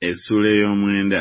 Essula ey'omwenda.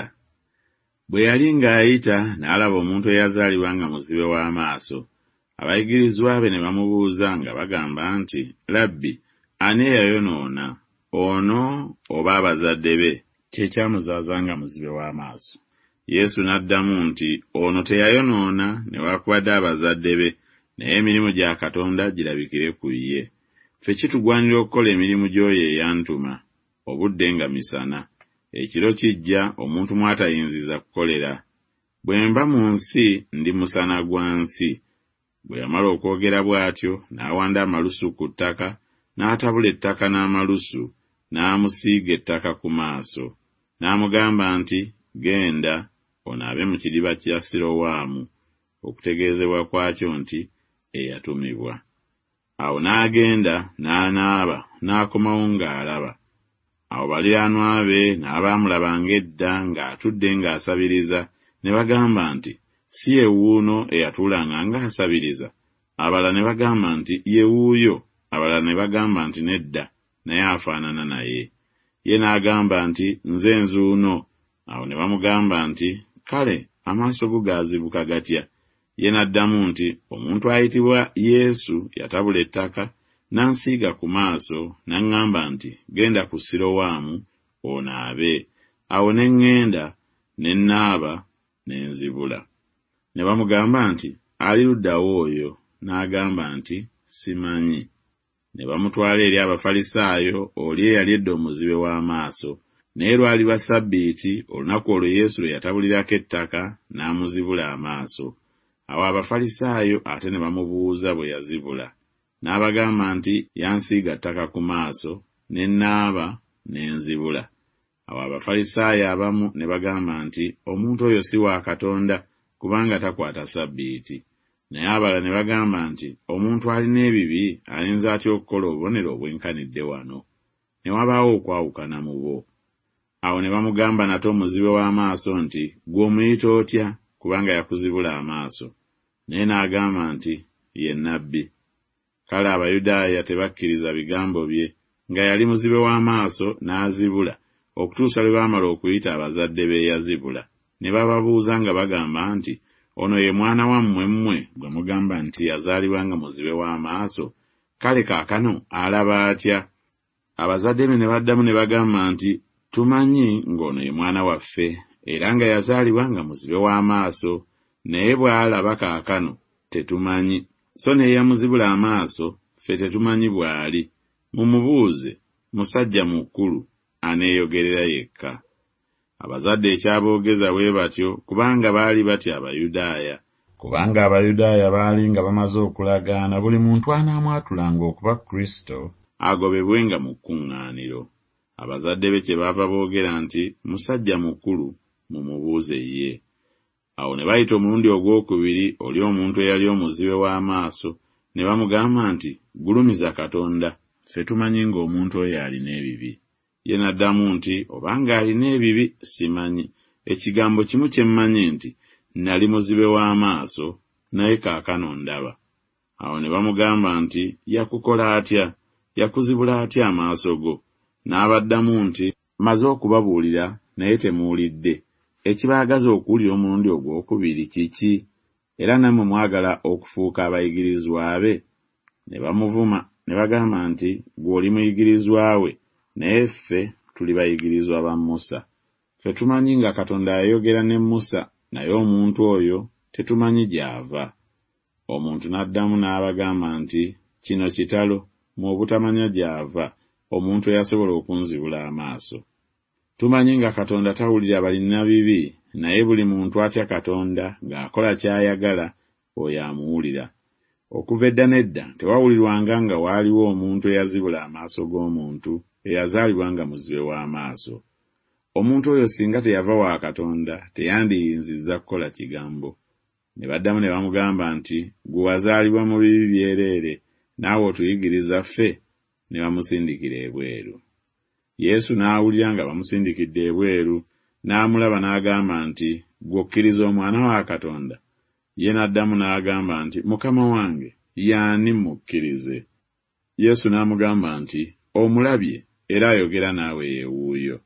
Bwe yali ng'ayita n'alaba omuntu eyazaalibwa nga muzibe w'amaaso. Abayigirizwa be ne bamubuuza nga bagamba nti, Labbi, ani eyayonoona, ono oba abazadde be, kye kyamuzaaza nga muzibe w'amaaso? Yesu n'addamu nti, ono teyayonoona newaakubadde abazadde be, naye emirimu gya Katonda girabikire ku ye. Ffe kitugwanira okukola emirimu gy'oyo eyantuma, obudde nga misana. Ekiro kijja omuntu mw'atayinziza kukolera. Bwe mba mu nsi ndi musana gwa nsi. Bwe yamala okwogera bw'atyo n'awanda amalusu ku ttaka, n'atabula ettaka n'amalusu, n'amusiiga ettaka ku maaso. N'amugamba nti, genda onaabe mu kidiba kya Sirowaamu, okutegeezebwa kwakyo nti eyatumibwa. Awo n'agenda n'anaaba n'akomawo ng'alaba. Awo baliraanwa be n'abaamulabanga edda ng'atudde ng'asabiriza ne bagamba nti, si ye wuuno eyatuulanga ng'asabiriza? Abalala ne bagamba nti, ye wuuyo. Abalala ne bagamba nti, nedda, naye afaanana naye. Ye n'agamba nti, nze nzuuno. Awo ne bamugamba nti, kale amaaso go gaazibuka gatya? Ye n'addamu nti, omuntu ayitibwa Yesu yatabula ettaka n'ansiiga ku maaso n'aŋŋamba nti, genda ku Sirowaamu onaabe. Awo ne ŋŋenda ne nnaaba ne nzibula. Ne bamugamba nti, ali luddawo oyo? N'agamba nti, simanyi. Ne bamutwala eri Abafalisaayo oli eyali edda omuzibe w'amaaso. Naye lwali lwa Ssabbiiti, olunaku olwo Yesu lwe yatabulirako ettaka n'amuzibula amaaso. Awo Abafalisaayo ate ne bamubuuza bwe yazibula. N'abagamba nti, yansiiga ttaka ku maaso, ne nnaaba ne nzibula. Awo Abafalisaayo abamu ne bagamba nti, omuntu oyo si wa Katonda kubanga takwata Ssabbiiti. Naye abalala ne bagamba nti, omuntu alina ebibi ayinza atya okukola obubonero obwenkanidde wano? Ne wabaawo okwawukana mu bo. Awo ne bamugamba nate omuzibe w'amaaso nti, gwe omuyita otya kubanga yakuzibula amaaso? Naye n'agamba nti, ye nnabbi. Kale Abayudaaya tebakkiriza bigambo bye, nga yali muzibe w'amaaso n'azibula, okutuusa lwe baamala okuyita abazadde be yazibula. Ne bababuuza nga bagamba nti, ono ye mwana wammwe mmwe gwe mugamba nti yazaalibwa nga muzibe w'amaaso? Kale kaakano alaba atya? Abazadde be ne baddamu ne bagamba nti, tumanyi ng'ono ye mwana waffe, era nga yazaalibwa nga muzibe w'amaaso, naye bw'alaba kaakano tetumanyi. So n'eyamuzibula amaaso ffe tetumanyi bw'ali. Mumubuuze, musajja mukulu aneeyogerera yekka. Abazadde ekyaboogeza bwe batyo kubanga baali batya Abayudaaya. Kubanga Abayudaaya baali nga bamaze okulagaana buli muntu anaamwatulanga okuba Kristo agobebwenga mu kkuŋŋaaniro. Abazadde be kyebaava boogera nti, musajja mukulu mumubuuze ye. Awo ne bayita omulundi ogwokubiri oli omuntu eyali omuzibe w'amaaso, ne bamugamba nti, gulumiza Katonda, ffe tumanyi ng'omuntu oyo alina ebibi. Ye n'addamu nti, obanga alina ebibi simanyi. Ekigambo kimu kye mmanyi nti, nali muzibe w'amaaso, naye kaakano ndaba. Awo ne bamugamba nti, yakukola atya? Yakuzibula atya amaaso go? N'abaddamu nti, maze okubabuulira naye temuwulidde. Ekibaagaza okuwulira omulundi ogwokubiri kiki? Era nammwe mwagala okufuuka abayigirizwa be? Ne bamuvuma ne bagamba nti, gwe oli muyigirizwa we, naye ffe tuli bayigirizwa ba Musa. Ffe tumanyi nga Katonda yayogera ne Musa, naye omuntu oyo tetumanyi gy'ava. Omuntu n'addamu n'abagamba nti, kino kitalo, mu obutamanya gy'ava omuntu eyasobola okunzibula amaaso. Tumanyi nga Katonda tawulira balina bibi, naye buli muntu atya Katonda ng'akola ky'ayagala, oyo amuwulira. Okuva edda n'edda tewawulirwanga nga waaliwo omuntu eyazibula amaaso g'omuntu eyazaalibwa nga muzibe w'amaaso. Omuntu oyo singa teyava wa Katonda teyandiyinzizza kukola kigambo. Ne baddamu ne bamugamba nti, gwe wazaalibwa mu bibi byereere, naawe otuyigiriza ffe? Ne bamusindikira ebweru. Yesu n'awulira nga bamusindikidde ebweru, n'amulaba n'agamba nti, gwe okkiriza Omwana wa Katonda? Ye n'addamu n'agamba nti, Mukama wange, y'ani mukkirize? Yesu n'amugamba nti, omulabye era ayogera naawe ye wuuyo.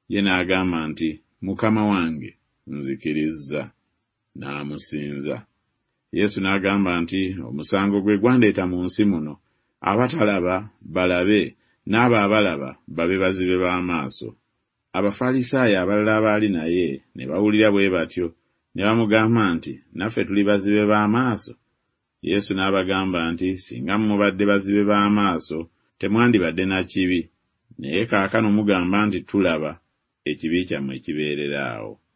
Ye n'agamba nti, Mukama wange, nzikirizza. N'amusinza. Yesu n'agamba nti, omusango gwe gwandeeta mu nsi muno, abatalaba balabe, n'abo abalaba babe bazibe b'amaaso. Abafalisaayo abalala abaali naye ne bawulira bwe batyo, ne bamugamba nti, naffe tuli bazibe b'amaaso? Yesu n'abagamba nti, singa mubadde bazibe b'amaaso, temwandibadde na kibi, naye kaakano mugamba nti tulaba, ekibi kyammwe kibeerera awo.